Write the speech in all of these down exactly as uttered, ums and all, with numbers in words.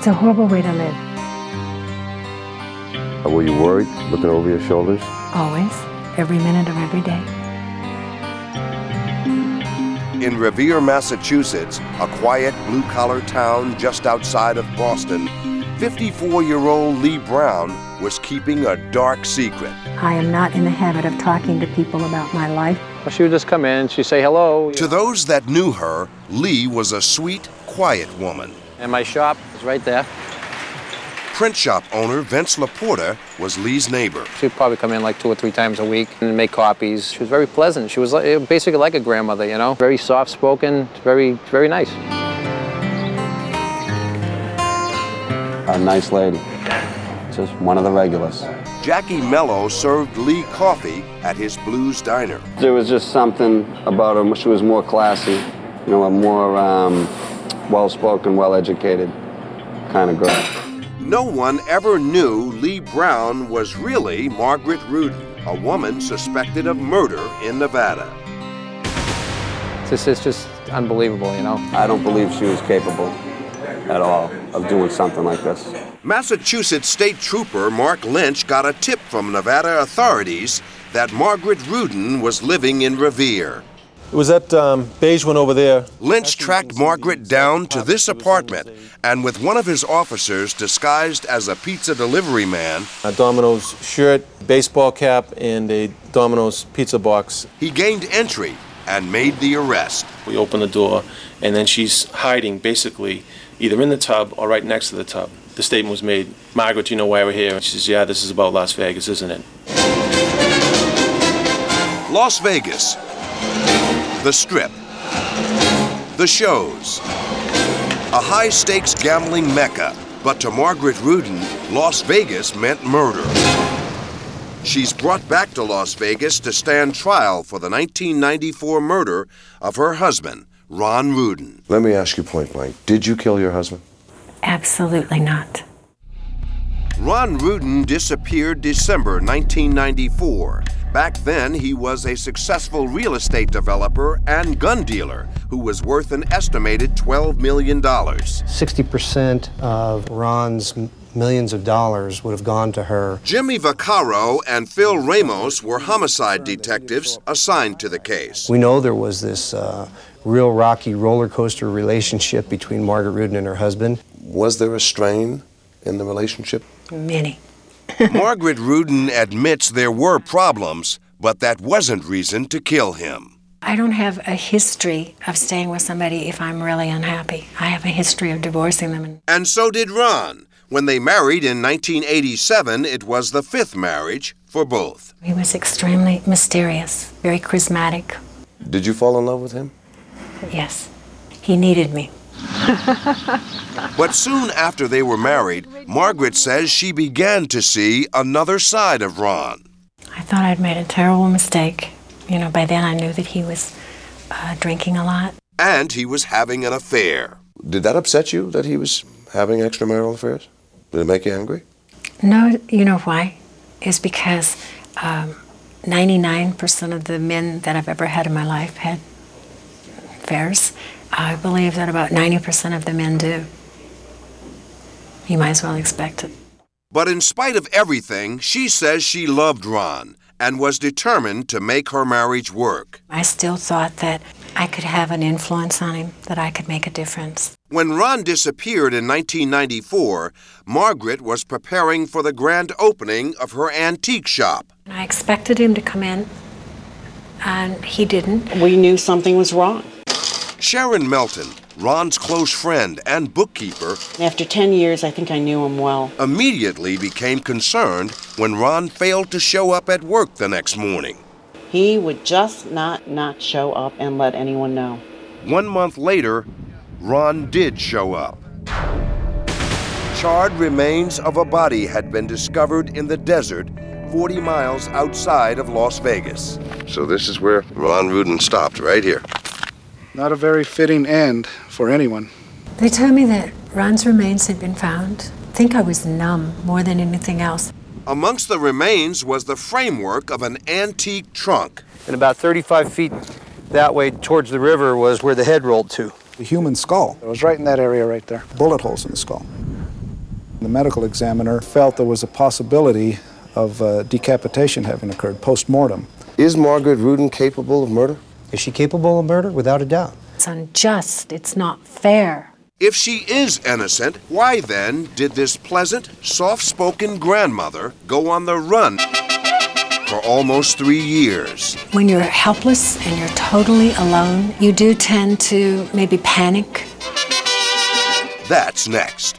It's a horrible way to live. Were you worried, looking over your shoulders? Always. Every minute of every day. In Revere, Massachusetts, a quiet blue-collar town just outside of Boston, fifty-four-year-old Lee Brown was keeping a dark secret. I am not in the habit of talking to people about my life. Well, she would just come in, she'd say hello. To those that knew her, Lee was a sweet, quiet woman. And my shop is right there. Print shop owner Vince Laporta was Lee's neighbor. She'd probably come in like two or three times a week and make copies. She was very pleasant. She was like, basically like a grandmother, you know? Very soft-spoken, very, very nice. A nice lady. Just one of the regulars. Jackie Mello served Lee coffee at his Blues Diner. There was just something about her. She was more classy, you know, a more um, well-spoken, well-educated kind of girl. No one ever knew Lee Brown was really Margaret Rudin, a woman suspected of murder in Nevada. This is just unbelievable, you know? I don't believe she was capable at all of doing something like this. Massachusetts State Trooper Mark Lynch got a tip from Nevada authorities that Margaret Rudin was living in Revere. It was that um, beige one over there. Lynch tracked Margaret down to this apartment, and with one of his officers disguised as a pizza delivery man, A Domino's shirt, baseball cap, and a Domino's pizza box. he gained entry and made the arrest. We open the door, and then she's hiding basically either in the tub or right next to the tub. The statement was made, "Margaret, do you know why we're here?" She says, "Yeah, this is about Las Vegas, isn't it?" Las Vegas. The Strip. The shows. A high-stakes gambling mecca, but to Margaret Rudin, Las Vegas meant murder. She's brought back to Las Vegas to stand trial for the nineteen ninety-four murder of her husband, Ron Rudin. Let me ask you point blank, did you kill your husband? Absolutely not. Ron Rudin disappeared December nineteen ninety-four. Back then, he was a successful real estate developer and gun dealer who was worth an estimated twelve million dollars. sixty percent of Ron's millions of dollars would have gone to her. Jimmy Vaccaro and Phil Ramos were homicide detectives assigned to the case. We know there was this uh, real rocky roller coaster relationship between Margaret Rudin and her husband. Was there a strain in the relationship? Many. Margaret Rudin admits there were problems, but that wasn't reason to kill him. I don't have a history of staying with somebody if I'm really unhappy. I have a history of divorcing them. And so did Ron. When they married in nineteen eighty-seven, it was the fifth marriage for both. He was extremely mysterious, very charismatic. Did you fall in love with him? Yes. He needed me. But soon after they were married, Margaret says she began to see another side of Ron. I thought I'd made a terrible mistake. You know, by then I knew that he was uh, drinking a lot. And he was having an affair. Did that upset you, that he was having extramarital affairs? Did it make you angry? No, you know why? It's because um, ninety-nine percent of the men that I've ever had in my life had affairs. I believe that about ninety percent of the men do. You might as well expect it. But in spite of everything, she says she loved Ron and was determined to make her marriage work. I still thought that I could have an influence on him, that I could make a difference. When Ron disappeared in nineteen ninety-four, Margaret was preparing for the grand opening of her antique shop. I expected him to come in, and he didn't. We knew something was wrong. Sharon Melton, Ron's close friend and bookkeeper, After ten years, I think I knew him well. immediately became concerned when Ron failed to show up at work the next morning. He would just not not show up and let anyone know. One month later, Ron did show up. Charred remains of a body had been discovered in the desert forty miles outside of Las Vegas. So this is where Ron Rudin stopped, right here. Not a very fitting end for anyone. They told me that Ron's remains had been found. I think I was numb more than anything else. Amongst the remains was the framework of an antique trunk. And about thirty-five feet that way towards the river was where the head rolled to. The human skull. It was right in that area right there. Bullet holes in the skull. The medical examiner felt there was a possibility of uh, decapitation having occurred post-mortem. Is Margaret Rudin capable of murder? Is she capable of murder? Without a doubt. It's unjust. It's not fair. If she is innocent, why then did this pleasant, soft-spoken grandmother go on the run for almost three years? When you're helpless and you're totally alone, you do tend to maybe panic. That's next.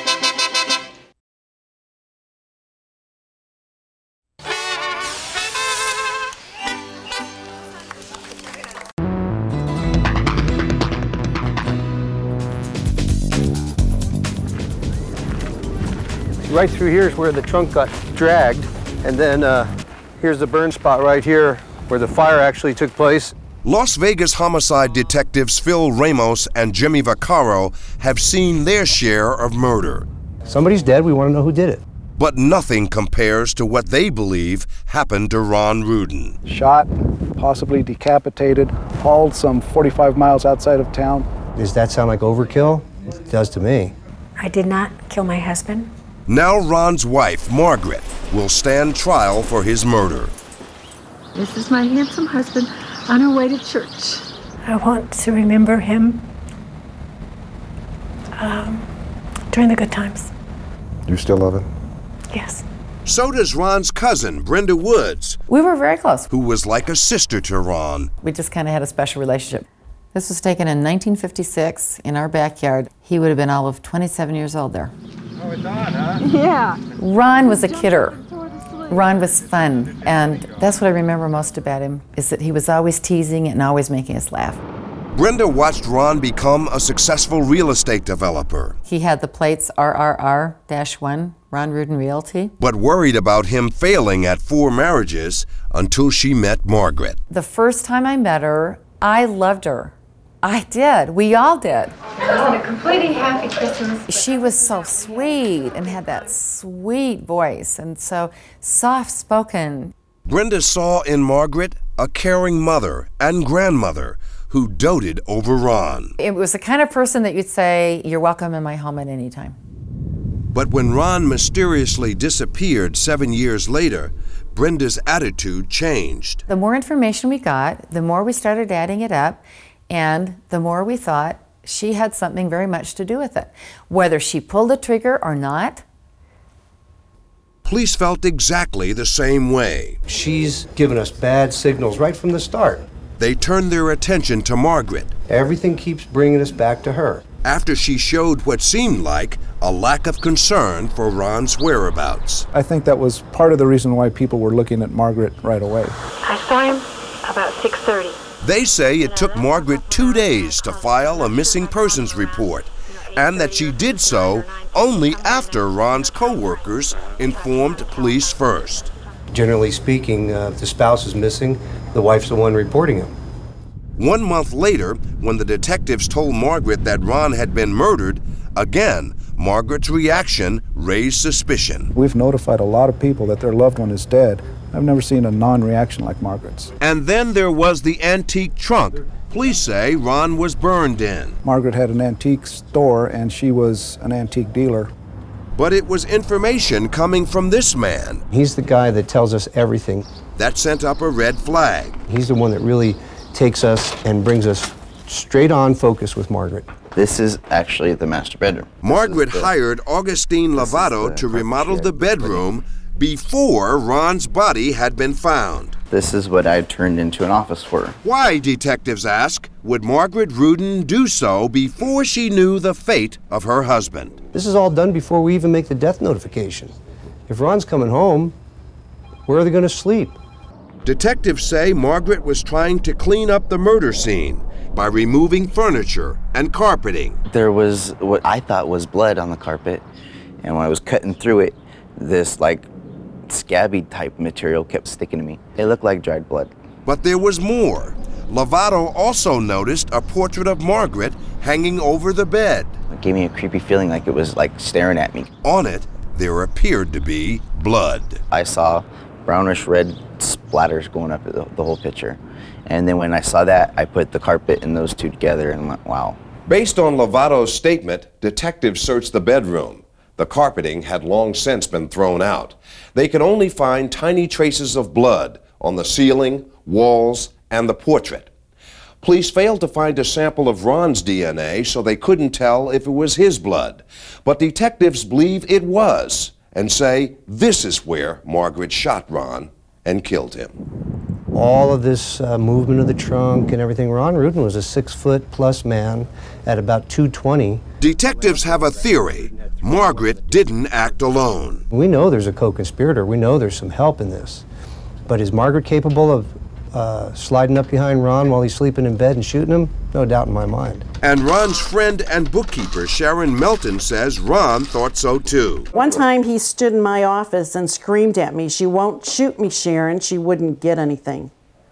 Right through here is where the trunk got dragged, and then uh, here's the burn spot right here where the fire actually took place. Las Vegas homicide detectives Phil Ramos and Jimmy Vaccaro have seen their share of murder. Somebody's dead, we want to know who did it. But nothing compares to what they believe happened to Ron Rudin. Shot, possibly decapitated, hauled some forty-five miles outside of town. Does that sound like overkill? It does to me. I did not kill my husband. Now Ron's wife, Margaret, will stand trial for his murder. This is my handsome husband on our way to church. I want to remember him um, during the good times. You still love him? Yes. So does Ron's cousin, Brenda Woods. We were very close. Who was like a sister to Ron. We just kind of had a special relationship. This was taken in nineteen fifty-six in our backyard. He would have been all of twenty-seven years old there. Oh, it's on, huh? Yeah. Ron was a kidder. Ron was fun, and that's what I remember most about him, is that he was always teasing and always making us laugh. Brenda watched Ron become a successful real estate developer. He had the plates R R R one, Ron Rudin Realty. But worried about him failing at four marriages until she met Margaret. The first time I met her, I loved her. I did. We all did. It was a completely happy Christmas. She was so sweet and had that sweet voice and so soft-spoken. Brenda saw in Margaret a caring mother and grandmother who doted over Ron. It was the kind of person that you'd say, you're welcome in my home at any time. But when Ron mysteriously disappeared seven years later, Brenda's attitude changed. The more information we got, the more we started adding it up, and the more we thought she had something very much to do with it. Whether she pulled the trigger or not. Police felt exactly the same way. She's given us bad signals right from the start. They turned their attention to Margaret. Everything keeps bringing us back to her. After she showed what seemed like a lack of concern for Ron's whereabouts. I think that was part of the reason why people were looking at Margaret right away. I saw him about six thirty. They say it took Margaret two days to file a missing persons report, and that she did so only after Ron's co-workers informed police first. Generally speaking, uh, if the spouse is missing, the wife's the one reporting him. One month later, when the detectives told Margaret that Ron had been murdered, again, Margaret's reaction raised suspicion. We've notified a lot of people that their loved one is dead. I've never seen a non-reaction like Margaret's. And then there was the antique trunk. Police say Ron was burned in. Margaret had an antique store and she was an antique dealer. But it was information coming from this man. He's the guy that tells us everything. That sent up a red flag. He's the one that really takes us and brings us straight on focus with Margaret. This is actually the master bedroom. Margaret hired Augustine Lovato to remodel the bedroom before Ron's body had been found. This is what I turned into an office for. Why, detectives ask, would Margaret Rudin do so before she knew the fate of her husband? This is all done before we even make the death notification. If Ron's coming home, where are they going to sleep? Detectives say Margaret was trying to clean up the murder scene by removing furniture and carpeting. There was what I thought was blood on the carpet, and when I was cutting through it, this like scabby type material kept sticking to me. It looked like dried blood. But there was more. Lovato also noticed a portrait of Margaret hanging over the bed. It gave me a creepy feeling, like it was like staring at me. On it, there appeared to be blood. I saw brownish red splatters going up the, the whole picture. And then when I saw that, I put the carpet and those two together and went, wow. Based on Lovato's statement, detectives searched the bedroom, The carpeting had long since been thrown out. They could only find tiny traces of blood on the ceiling, walls, and the portrait. Police failed to find a sample of Ron's D N A, so they couldn't tell if it was his blood. But detectives believe it was, and say this is where Margaret shot Ron and killed him. All of this uh, movement of the trunk and everything, Ron Rudin was a six-foot-plus man at about two twenty. Detectives have a theory. Margaret didn't act alone. We know there's a co-conspirator. We know there's some help in this. But is Margaret capable of uh, sliding up behind Ron while he's sleeping in bed and shooting him? No doubt in my mind. And Ron's friend and bookkeeper, Sharon Melton, says Ron thought so too. One time he stood in my office and screamed at me, "She won't shoot me, Sharon. She wouldn't get anything."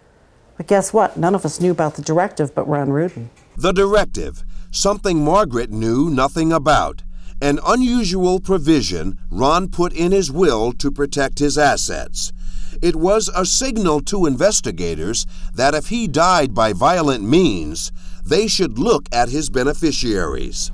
But guess what? None of us knew about the directive but Ron Rudin. The directive, something Margaret knew nothing about. An unusual provision Ron put in his will to protect his assets. It was a signal to investigators that if he died by violent means, they should look at his beneficiaries.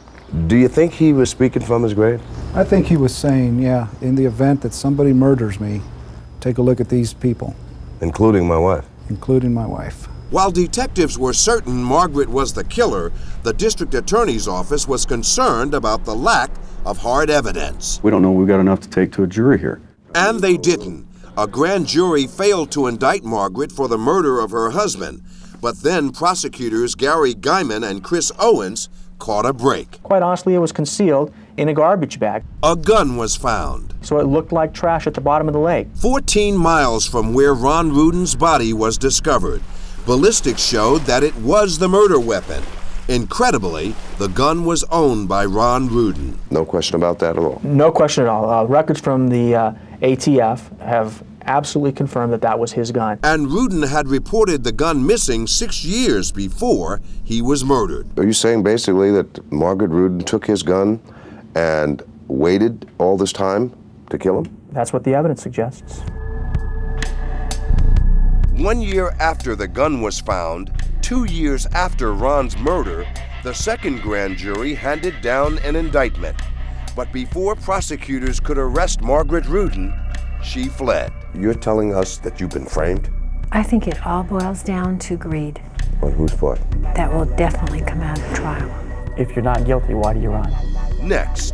Do you think he was speaking from his grave? I think he was saying, yeah, in the event that somebody murders me, take a look at these people. Including my wife? Including my wife. While detectives were certain Margaret was the killer, the district attorney's office was concerned about the lack of hard evidence. We don't know we've got enough to take to a jury here. And they didn't. A grand jury failed to indict Margaret for the murder of her husband, but then prosecutors Gary Guyman and Chris Owens caught a break. Quite honestly, it was concealed in a garbage bag. A gun was found. So it looked like trash at the bottom of the lake. fourteen miles from where Ron Rudin's body was discovered. Ballistics showed that it was the murder weapon. Incredibly, the gun was owned by Ron Rudin. No question about that at all? No question at all. Uh, records from the uh, A T F have absolutely confirmed that that was his gun. And Rudin had reported the gun missing six years before he was murdered. Are you saying basically that Margaret Rudin took his gun and waited all this time to kill him? That's what the evidence suggests. One year after the gun was found, two years after Ron's murder, the second grand jury handed down an indictment. But before prosecutors could arrest Margaret Rudin, she fled. You're telling us that you've been framed? I think it all boils down to greed. On whose part? That will definitely come out of trial. If you're not guilty, why do you run? Next.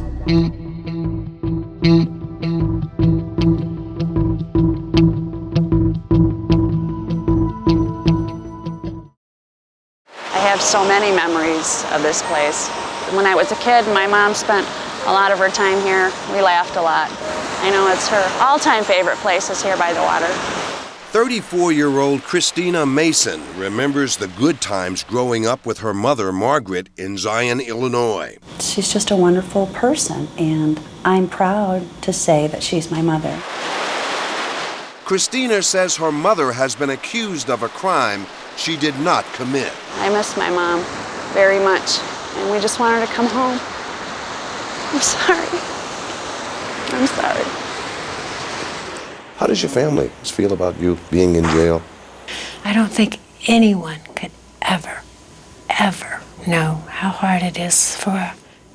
I have so many memories of this place. When I was a kid, my mom spent a lot of her time here. We laughed a lot. I know it's her all-time favorite place is here by the water. thirty-four-year-old Christina Mason remembers the good times growing up with her mother, Margaret, in Zion, Illinois. She's just a wonderful person, and I'm proud to say that she's my mother. Christina says her mother has been accused of a crime she did not commit. I miss my mom very much, and we just want her to come home. I'm sorry. I'm sorry. How does your family feel about you being in jail? I don't think anyone could ever, ever know how hard it is for a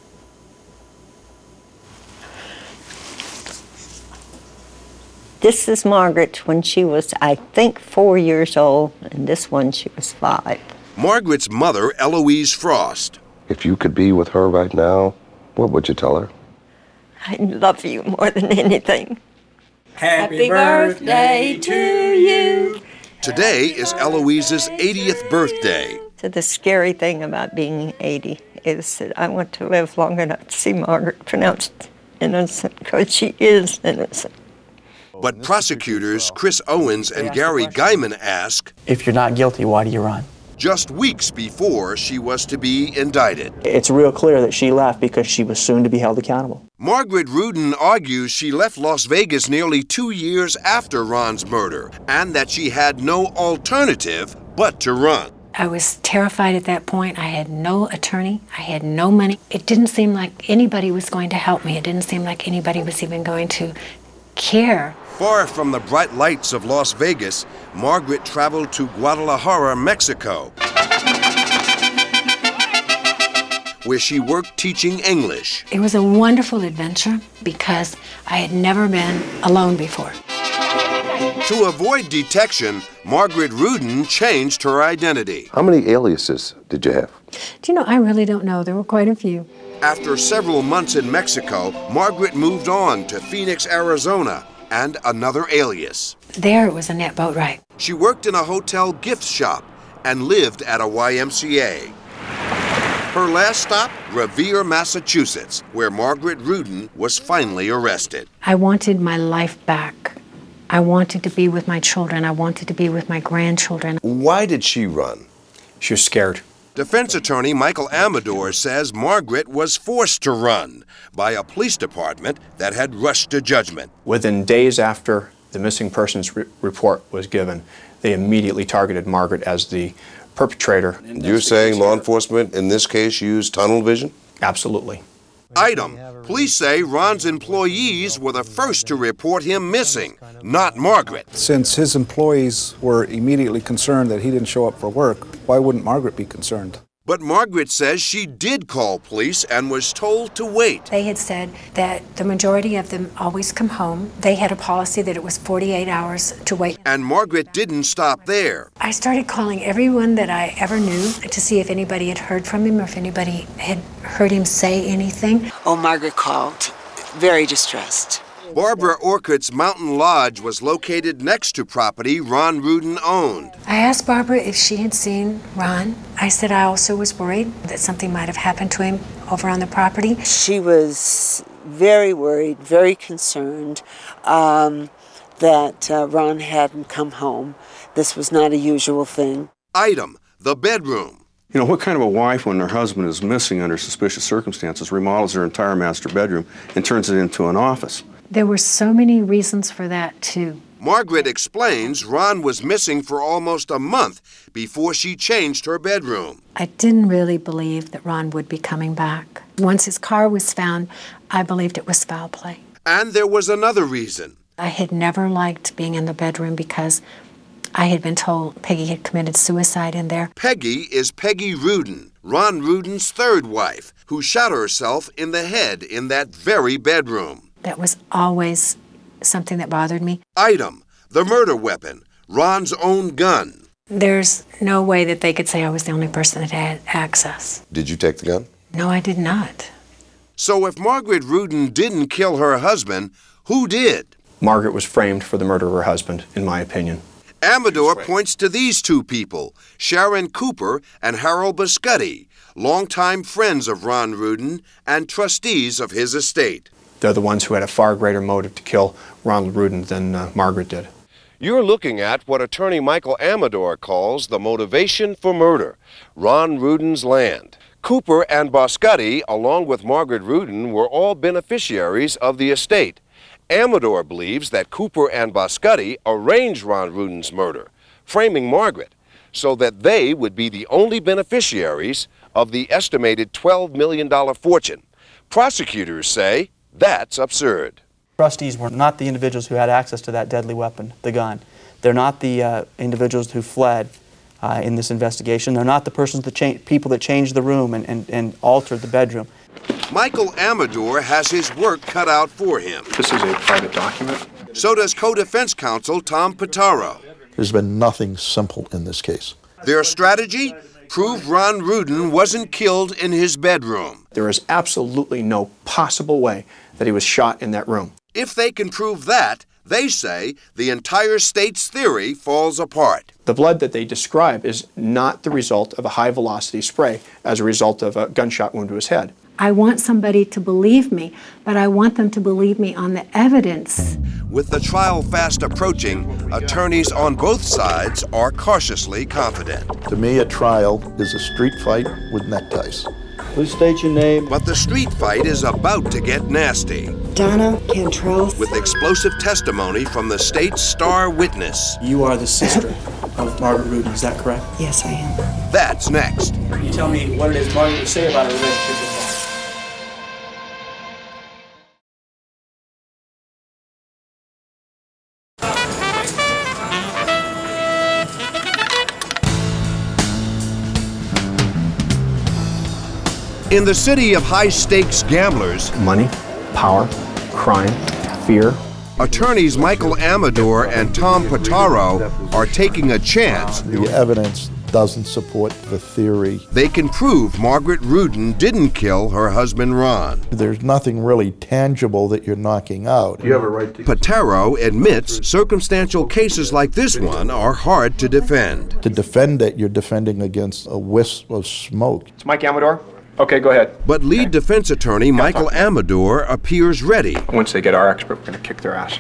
This is Margaret when she was, I think, four years old, and this one she was five. Margaret's mother, Eloise Frost. If you could be with her right now, what would you tell her? I love you more than anything. Happy birthday to you. Today is Eloise's eightieth birthday. So the scary thing about being eighty is that I want to live long enough to see Margaret pronounced innocent, because she is innocent. But prosecutors Chris Owens and Gary Guyman ask, if you're not guilty, why do you run? Just weeks before she was to be indicted. It's real clear that she left because she was soon to be held accountable. Margaret Rudin argues she left Las Vegas nearly two years after Ron's murder, and that she had no alternative but to run. I was terrified at that point. I had no attorney. I had no money. It didn't seem like anybody was going to help me. It didn't seem like anybody was even going to care. Far from the bright lights of Las Vegas, Margaret traveled to Guadalajara, Mexico, where she worked teaching English. It was a wonderful adventure because I had never been alone before. To avoid detection, Margaret Rudin changed her identity. How many aliases did you have? Do you know, I really don't know. There were quite a few. After several months in Mexico, Margaret moved on to Phoenix, Arizona, and another alias. There it was Annette Boatwright. She worked in a hotel gift shop and lived at a Y M C A. Her last stop, Revere, Massachusetts, where Margaret Rudin was finally arrested. I wanted my life back. I wanted to be with my children. I wanted to be with my grandchildren. Why did she run? She was scared. Defense attorney Michael Amador says Margaret was forced to run by a police department that had rushed to judgment. Within days after the missing persons re report was given, they immediately targeted Margaret as the perpetrator. You're saying law enforcement in this case used tunnel vision? Absolutely. Item. Police say Ron's employees were the first to report him missing, not Margaret. Since his employees were immediately concerned that he didn't show up for work, why wouldn't Margaret be concerned? But Margaret says she did call police and was told to wait. They had said that the majority of them always come home. They had a policy that it was forty-eight hours to wait. And Margaret didn't stop there. I started calling everyone that I ever knew to see if anybody had heard from him or if anybody had heard him say anything. Oh, Margaret called, very distressed. Barbara Orcutt's Mountain Lodge was located next to property Ron Rudin owned. I asked Barbara if she had seen Ron. I said I also was worried that something might have happened to him over on the property. She was very worried, very concerned um, that uh, Ron hadn't come home. This was not a usual thing. Item, the bedroom. You know, what kind of a wife, when her husband is missing under suspicious circumstances, remodels her entire master bedroom and turns it into an office? There were so many reasons for that, too. Margaret explains Ron was missing for almost a month before she changed her bedroom. I didn't really believe that Ron would be coming back. Once his car was found, I believed it was foul play. And there was another reason. I had never liked being in the bedroom because I had been told Peggy had committed suicide in there. Peggy is Peggy Rudin, Ron Rudin's third wife, who shot herself in the head in that very bedroom. That was always something that bothered me. Item, the murder weapon, Ron's own gun. There's no way that they could say I was the only person that had access. Did you take the gun? No, I did not. So if Margaret Rudin didn't kill her husband, who did? Margaret was framed for the murder of her husband, in my opinion. Amador points to these two people, Sharon Cooper and Harold Biscotti, longtime friends of Ron Rudin and trustees of his estate. They're the ones who had a far greater motive to kill Ronald Rudin than uh, Margaret did. You're looking at what attorney Michael Amador calls the motivation for murder, Ron Rudin's land. Cooper and Biscotti, along with Margaret Rudin, were all beneficiaries of the estate. Amador believes that Cooper and Biscotti arranged Ron Rudin's murder, framing Margaret, so that they would be the only beneficiaries of the estimated twelve million dollars fortune. Prosecutors say that's absurd. Trustees were not the individuals who had access to that deadly weapon, the gun. They're not the uh, individuals who fled uh, in this investigation. They're not the persons that cha- people that changed the room and, and, and altered the bedroom. Michael Amador has his work cut out for him. This is a private document. So does co-defense counsel Tom Pitaro. There's been nothing simple in this case. Their strategy? Prove Ron Rudin wasn't killed in his bedroom. There is absolutely no possible way that he was shot in that room. If they can prove that, they say the entire state's theory falls apart. The blood that they describe is not the result of a high-velocity spray as a result of a gunshot wound to his head. I want somebody to believe me, but I want them to believe me on the evidence. With the trial fast approaching, attorneys on both sides are cautiously confident. To me, a trial is a street fight with neckties. Please state your name. But the street fight is about to get nasty. Donna Cantrell. With explosive testimony from the state's star witness. You are the sister of Margaret Rudin, is that correct? Yes, I am. That's next. Can you tell me what it is Margaret would say about her relationship with Ron? In the city of high-stakes gamblers, money, power, crime, fear. Attorneys Michael Amador and Tom Potaro are taking a chance. The evidence doesn't support the theory. They can prove Margaret Rudin didn't kill her husband Ron. There's nothing really tangible that you're knocking out. You have a right to... Potaro admits circumstantial cases like this one are hard to defend. To defend it, you're defending against a wisp of smoke. It's Mike Amador. Okay, go ahead. But lead defense attorney Michael Amador appears ready. Once they get our expert, we're going to kick their ass.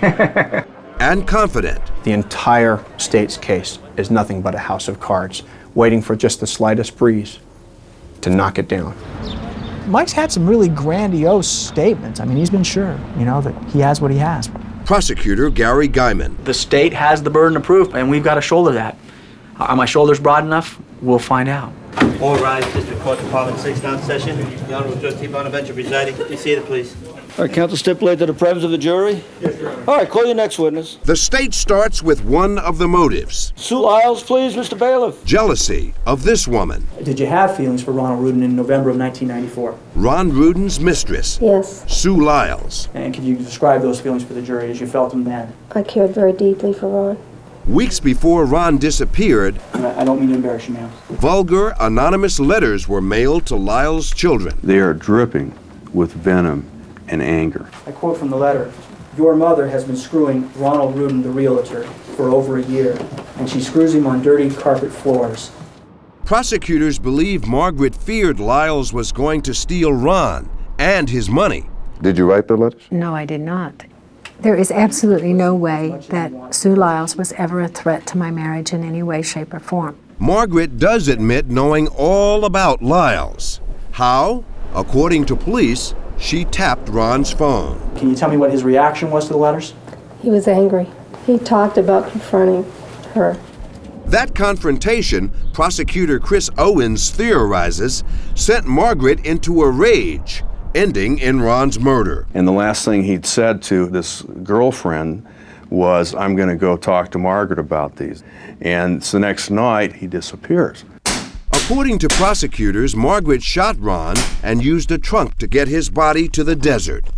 And confident. The entire state's case is nothing but a house of cards, waiting for just the slightest breeze to knock it down. Mike's had some really grandiose statements. I mean, he's been sure, you know, that he has what he has. Prosecutor Gary Guyman. The state has the burden of proof, and we've got to shoulder that. Are my shoulders broad enough? We'll find out. All rise, District Court Department six down session. The Honorable Trustee Bonaventure presiding. Be seated, please. All right, counsel, stipulate to the presence of the jury. Yes, Your Honor. All right, call your next witness. The state starts with one of the motives. Sue Lyles, please, Mister Bailiff. Jealousy of this woman. Did you have feelings for Ronald Rudin in November of nineteen ninety-four? Ron Rudin's mistress. Yes. Sue Lyles. And can you describe those feelings for the jury as you felt them then? I cared very deeply for Ron. Weeks before Ron disappeared, I don't mean to embarrass you, ma'am. Vulgar, anonymous letters were mailed to Lyles' children. They are dripping with venom and anger. I quote from the letter. Your mother has been screwing Ronald Rudin, the realtor, for over a year, and she screws him on dirty carpet floors. Prosecutors believe Margaret feared Lyles was going to steal Ron and his money. Did you write the letters? No, I did not. There is absolutely no way that Sue Lyles was ever a threat to my marriage in any way, shape, or form. Margaret does admit knowing all about Lyles. How? According to police, she tapped Ron's phone. Can you tell me what his reaction was to the letters? He was angry. He talked about confronting her. That confrontation, prosecutor Chris Owens theorizes, sent Margaret into a rage, ending in Ron's murder. And the last thing he'd said to this girlfriend was, I'm going to go talk to Margaret about these. And so the next night, he disappears. According to prosecutors, Margaret shot Ron and used a trunk to get his body to the desert.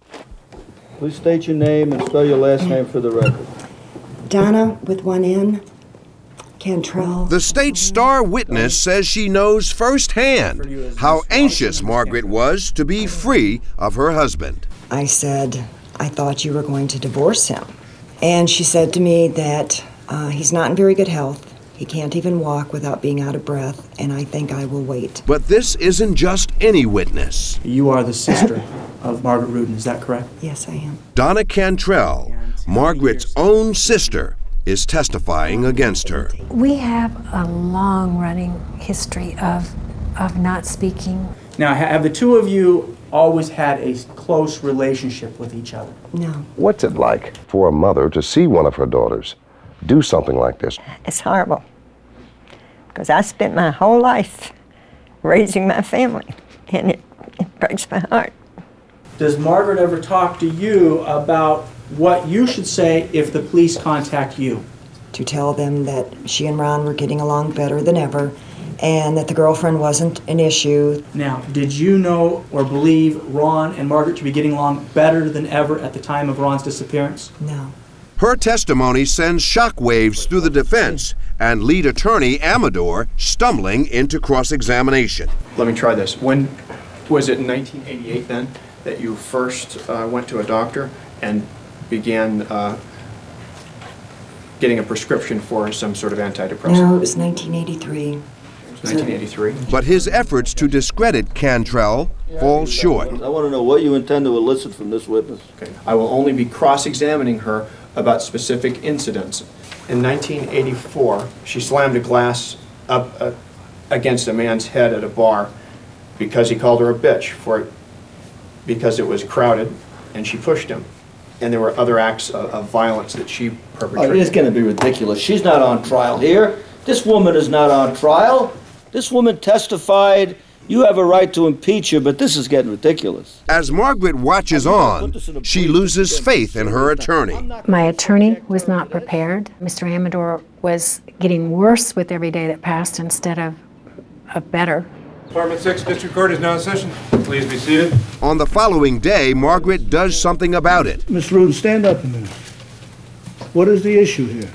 Please state your name and spell your last name for the record. Donna with one N. Cantrell. The state's star witness says she knows firsthand how anxious Margaret was to be free of her husband. I said, I thought you were going to divorce him. And she said to me that uh, he's not in very good health. He can't even walk without being out of breath, and I think I will wait. But this isn't just any witness. You are the sister of Margaret Rudin, is that correct? Yes, I am. Donna Cantrell, Margaret's own sister, is testifying against her. We have a long-running history of, of not speaking. Now, have the two of you always had a close relationship with each other? No. What's it like for a mother to see one of her daughters do something like this? It's horrible, because I spent my whole life raising my family, and it, it breaks my heart. Does Margaret ever talk to you about what you should say if the police contact you? To tell them that she and Ron were getting along better than ever, and that the girlfriend wasn't an issue. Now, did you know or believe Ron and Margaret to be getting along better than ever at the time of Ron's disappearance? No. Her testimony sends shockwaves through the defense and lead attorney Amador stumbling into cross-examination. Let me try this. When was it in nineteen eighty-eight then that you first uh, went to a doctor and began uh, getting a prescription for some sort of antidepressant? No, it was nineteen eighty-three. nineteen eighty-three. But his efforts to discredit Cantrell fall short. I want to know what you intend to elicit from this witness. Okay. I will only be cross-examining her about specific incidents. In nineteen eighty-four, she slammed a glass up uh, against a man's head at a bar because he called her a bitch for it, because it was crowded, and she pushed him. And there were other acts of, of violence that she perpetrated. Oh, it is going to be ridiculous. She's not on trial here. This woman is not on trial. This woman testified. You have a right to impeach her, but this is getting ridiculous. As Margaret watches on, she loses faith in her attorney. My attorney was not prepared. Mister Amador was getting worse with every day that passed instead of, of better. Department six, District Court is now in session. Please be seated. On the following day, Margaret does something about it. Miss Rudin, stand up a minute. What is the issue here?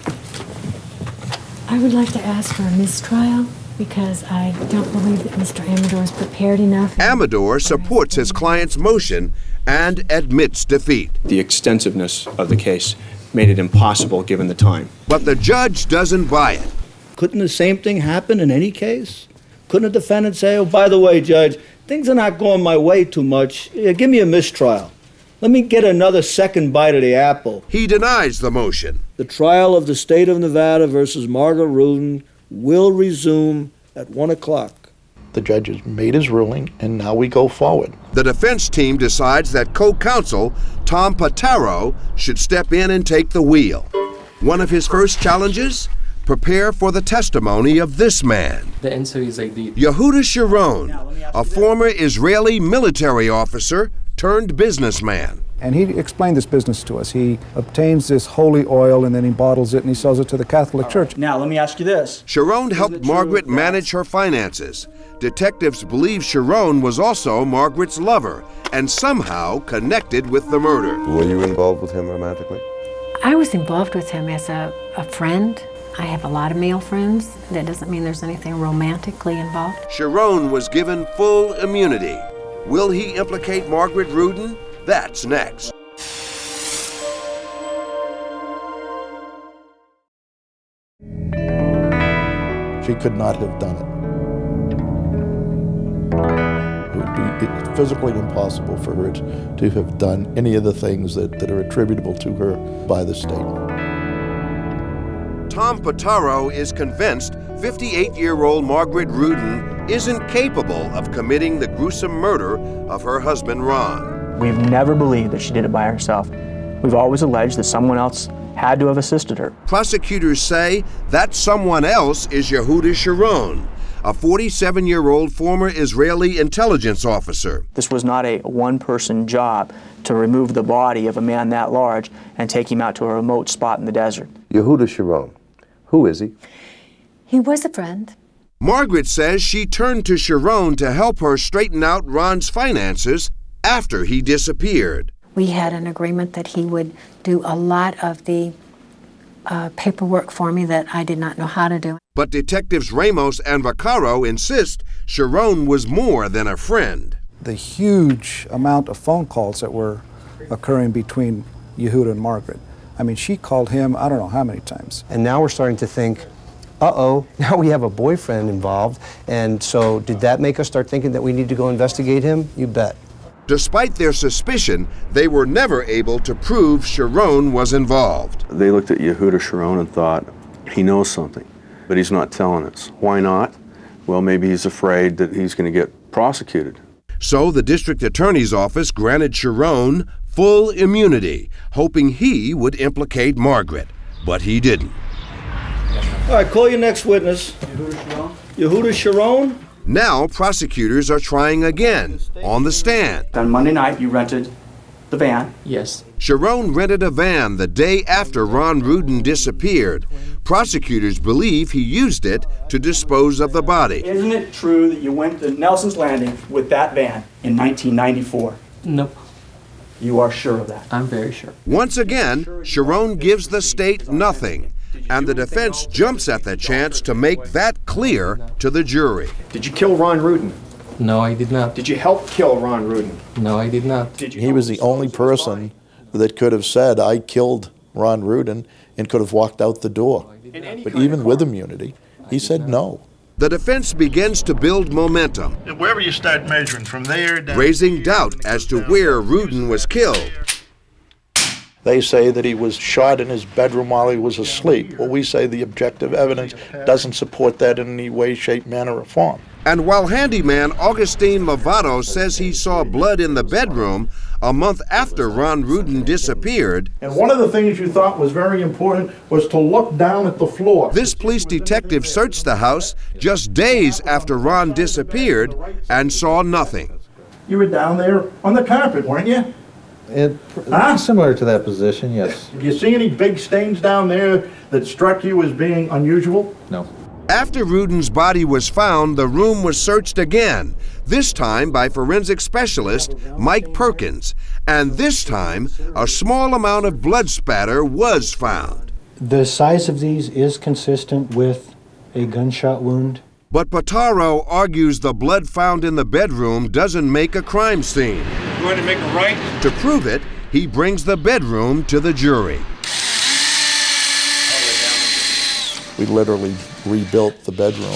I would like to ask for a mistrial because I don't believe that Mister Amador is prepared enough. Amador supports his client's motion and admits defeat. The extensiveness of the case made it impossible given the time. But the judge doesn't buy it. Couldn't the same thing happen in any case? Couldn't a defendant say, oh, by the way, Judge, things are not going my way too much. Yeah, give me a mistrial. Let me get another second bite of the apple. He denies the motion. The trial of the state of Nevada versus Margaret Rudin will resume at one o'clock. The judge has made his ruling, and now we go forward. The defense team decides that co-counsel Tom Pataro should step in and take the wheel. One of his first challenges? Prepare for the testimony of this man. The answer is like the Yehuda Sharon, a former Israeli military officer turned businessman. And he explained this business to us. He obtains this holy oil and then he bottles it and he sells it to the Catholic Church. Now, let me ask you this. Sharon helped Margaret manage her finances. Detectives believe Sharon was also Margaret's lover and somehow connected with the murder. Were you involved with him romantically? I was involved with him as a, a friend. I have a lot of male friends. That doesn't mean there's anything romantically involved. Sharon was given full immunity. Will he implicate Margaret Rudin? That's next. She could not have done it. It would be physically impossible for her to have done any of the things that, that are attributable to her by the state. Tom Pataro is convinced fifty-eight-year-old Margaret Rudin isn't capable of committing the gruesome murder of her husband, Ron. We've never believed that she did it by herself. We've always alleged that someone else had to have assisted her. Prosecutors say that someone else is Yehuda Sharon, a forty-seven-year-old former Israeli intelligence officer. This was not a one-person job to remove the body of a man that large and take him out to a remote spot in the desert. Yehuda Sharon, who is he? He was a friend. Margaret says she turned to Sharon to help her straighten out Ron's finances after he disappeared. We had an agreement that he would do a lot of the uh, paperwork for me that I did not know how to do. But detectives Ramos and Vaccaro insist Sharon was more than a friend. The huge amount of phone calls that were occurring between Yehuda and Margaret. I mean, she called him, I don't know how many times. And now we're starting to think, uh-oh, now we have a boyfriend involved. And so did that make us start thinking that we need to go investigate him? You bet. Despite their suspicion, they were never able to prove Sharon was involved. They looked at Yehuda Sharon and thought, he knows something, but he's not telling us. Why not? Well, maybe he's afraid that he's going to get prosecuted. So the district attorney's office granted Sharon full immunity, hoping he would implicate Margaret, but he didn't. All right, call your next witness. Yehuda Sharon. Yehuda Sharon. Now prosecutors are trying again, on the stand. On Monday night, you rented the van? Yes. Sharon rented a van the day after Ron Rudin disappeared. Prosecutors believe he used it to dispose of the body. Isn't it true that you went to Nelson's Landing with that van in nineteen ninety-four? Nope. You are sure of that? I'm very sure. Once again, Sharon gives the state nothing, and the defense jumps at the chance to make that clear to the jury. Did you kill Ron Rudin? No, I did not. Did you help kill Ron Rudin? No, I did not. Did you He was the only person that could have said, I killed Ron Rudin, and could have walked out the door. But even with immunity, he said no. The defense begins to build momentum, Wherever you start measuring, from there down, raising doubt as to where Rudin was killed. They say that he was shot in his bedroom while he was asleep. Well, we say the objective evidence doesn't support that in any way, shape, manner, or form. And while handyman Augustine Lovato says he saw blood in the bedroom a month after Ron Rudin disappeared, And one of the things you thought was very important was to look down at the floor. this police detective searched the house just days after Ron disappeared and saw nothing. You were down there on the carpet, weren't you? It, Huh? Similar to that position, yes. Did you see any big stains down there that struck you as being unusual? No. After Rudin's body was found, the room was searched again, this time by forensic specialist Mike Perkins, and this time a small amount of blood spatter was found. The size of these is consistent with a gunshot wound. But Potaro argues the blood found in the bedroom doesn't make a crime scene. I'm going to make a right. To prove it, he brings the bedroom to the jury. We literally rebuilt the bedroom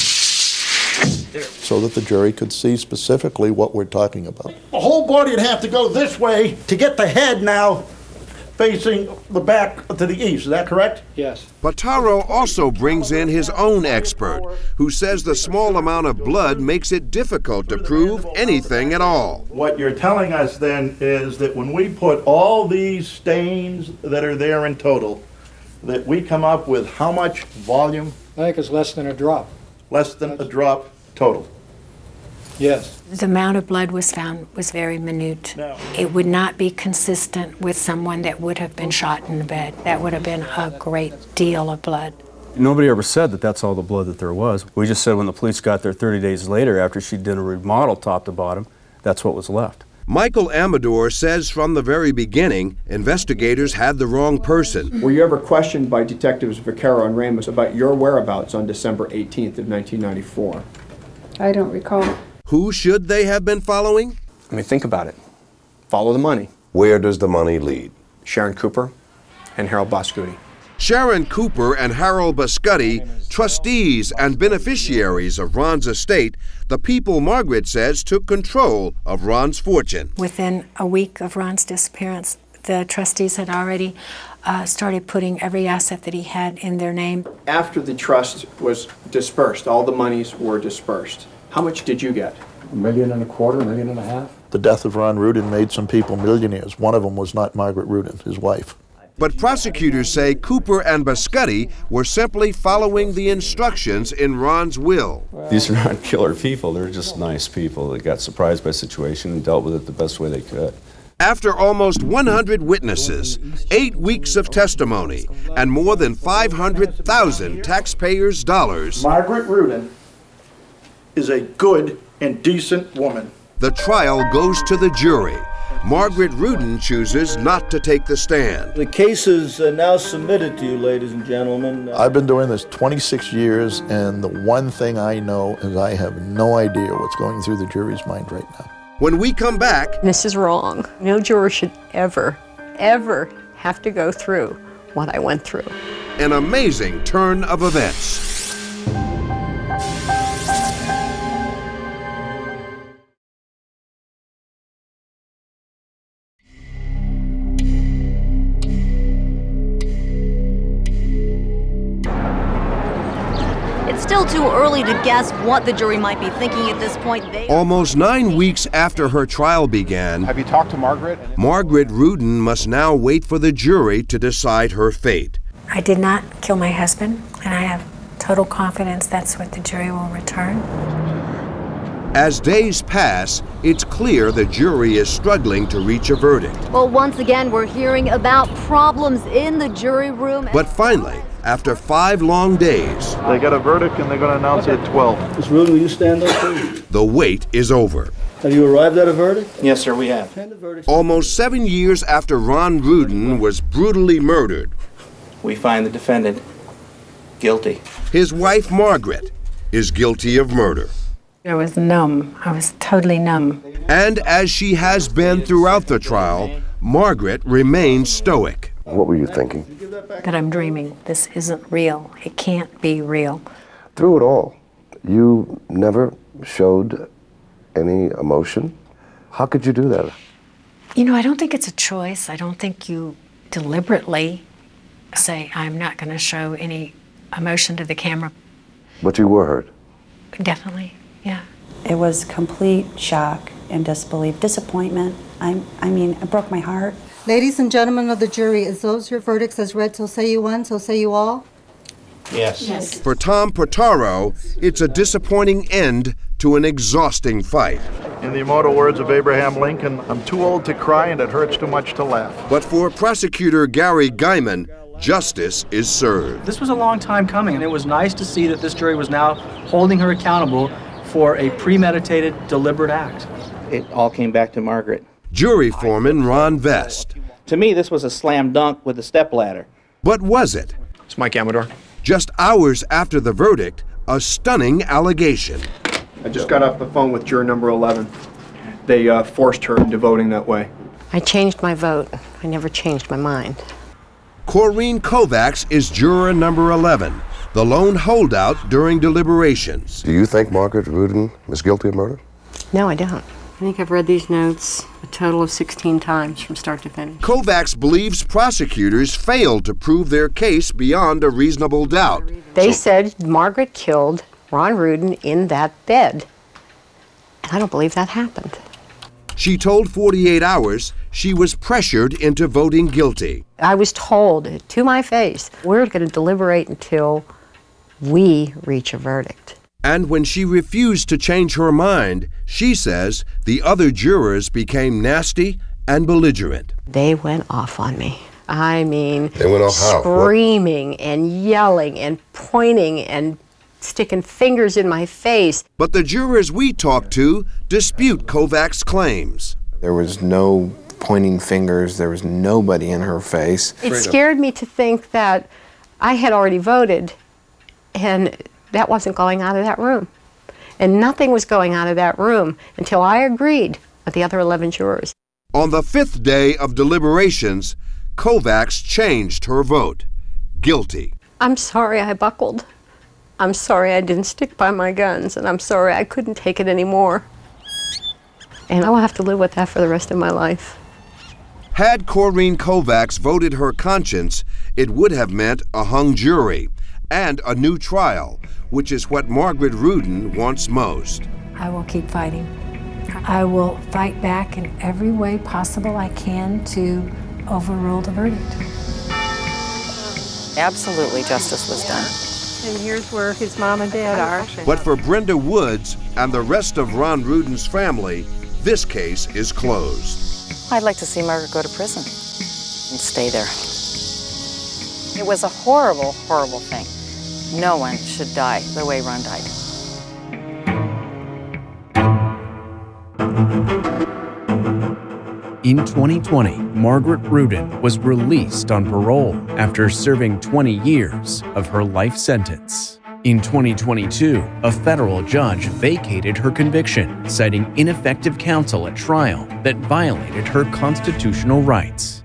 so that the jury could see specifically what we're talking about. The whole body would have to go this way to get the head now facing the back to the east. Is that correct? Yes. Potaro also brings in his own expert, who says the small amount of blood makes it difficult to prove anything at all. What you're telling us then is that when we put all these stains that are there in total, that we come up with how much volume? I think it's less than a drop. Less than a drop total. Yes. The amount of blood was found was very minute. No. It would not be consistent with someone that would have been shot in the bed. That would have been a great deal of blood. Nobody ever said that that's all the blood that there was. We just said when the police got there thirty days later after she did a remodel top to bottom, that's what was left. Michael Amador says from the very beginning, investigators had the wrong person. Were you ever questioned by Detectives Vaquero and Ramos about your whereabouts on December eighteenth of nineteen ninety-four? I don't recall. Who should they have been following? I mean, think about it. Follow the money. Where does the money lead? Sharon Cooper and Harold Boscuti. Sharon Cooper and Harold Boscuti, trustees and beneficiaries of Ron's estate, the people Margaret says took control of Ron's fortune. Within a week of Ron's disappearance, the trustees had already uh, started putting every asset that he had in their name. After the trust was dispersed, all the monies were dispersed, how much did you get? A million and a quarter, a million and a half. The death of Ron Rudin made some people millionaires. One of them was not Margaret Rudin, his wife. But prosecutors say Cooper and Boscuti were simply following the instructions in Ron's will. These are not killer people, they're just nice people that got surprised by the situation and dealt with it the best way they could. After almost one hundred witnesses, eight weeks of testimony, and more than five hundred thousand taxpayers' dollars, Margaret Rudin is a good and decent woman. The trial goes to the jury. Margaret Rudin chooses not to take the stand. The case is uh, now submitted to you, ladies and gentlemen. I've been doing this twenty-six years, and the one thing I know is I have no idea what's going through the jury's mind right now. When we come back... This is wrong. No juror should ever, ever have to go through what I went through. An amazing turn of events. Still too early to guess what the jury might be thinking at this point. They Almost nine weeks after her trial began, Have you talked to Margaret? Margaret Rudin must now wait for the jury to decide her fate. I did not kill my husband, and I have total confidence that's what the jury will return. As days pass, it's clear the jury is struggling to reach a verdict. Well, once again, we're hearing about problems in the jury room. But finally, after five long days, They got a verdict and they're going to announce it at twelve. Miz Rudin, will you stand up, please? the wait is over. Have you arrived at a verdict? Yes, sir, we have. Almost seven years after Ron Rudin was brutally murdered, We find the defendant guilty. his wife Margaret is guilty of murder. I was numb. I was totally numb. And as she has been throughout the trial, Margaret remains stoic. What were you thinking? That I'm dreaming. This isn't real. It can't be real. Through it all, you never showed any emotion. How could you do that? You know, I don't think it's a choice. I don't think you deliberately say, I'm not going to show any emotion to the camera. But you were hurt. Definitely, yeah. It was complete shock and disbelief, disappointment. I, I mean, it broke my heart. Ladies and gentlemen of the jury, is those your verdicts as read? So say you one, so say you all? Yes. Yes. For Tom Potaro, it's a disappointing end to an exhausting fight. In the immortal words of Abraham Lincoln, I'm too old to cry and it hurts too much to laugh. But for prosecutor Gary Guyman, justice is served. This was a long time coming, and it was nice to see that this jury was now holding her accountable for a premeditated, deliberate act. It all came back to Margaret. Jury foreman Ron Vest. To me, this was a slam dunk with a stepladder. But was it? It's Mike Amador. Just hours after the verdict, a stunning allegation. I just got off the phone with juror number eleven. They uh, forced her into voting that way. I changed my vote. I never changed my mind. Corrine Kovacs is juror number eleven, the lone holdout during deliberations. Do you think Margaret Rudin is guilty of murder? No, I don't. I think I've read these notes a total of sixteen times from start to finish. Kovacs believes prosecutors failed to prove their case beyond a reasonable doubt. They said Margaret killed Ron Rudin in that bed. And I don't believe that happened. She told forty-eight hours she was pressured into voting guilty. I was told to my face, we're going to deliberate until we reach a verdict. And when she refused to change her mind, she says the other jurors became nasty and belligerent. They went off on me. I mean, they went off how? Screaming what? and yelling and pointing and sticking fingers in my face. But the jurors we talked to dispute Kovacs' claims. There was no pointing fingers. There was nobody in her face. It scared me to think that I had already voted and that wasn't going out of that room. And nothing was going out of that room until I agreed with the other eleven jurors. On the fifth day of deliberations, Kovacs changed her vote. Guilty. I'm sorry I buckled. I'm sorry I didn't stick by my guns, and I'm sorry I couldn't take it anymore. And I will have to live with that for the rest of my life. Had Corrine Kovacs voted her conscience, it would have meant a hung jury and a new trial, which is what Margaret Rudin wants most. I will keep fighting. I will fight back in every way possible I can to overrule the verdict. Absolutely, justice was done. And here's where his mom and dad are. But for Brenda Woods and the rest of Ron Rudin's family, this case is closed. I'd like to see Margaret go to prison and stay there. It was a horrible, horrible thing. No one should die the way Ron died. In twenty twenty, Margaret Rudin was released on parole after serving twenty years of her life sentence. In twenty twenty-two, a federal judge vacated her conviction, citing ineffective counsel at trial that violated her constitutional rights.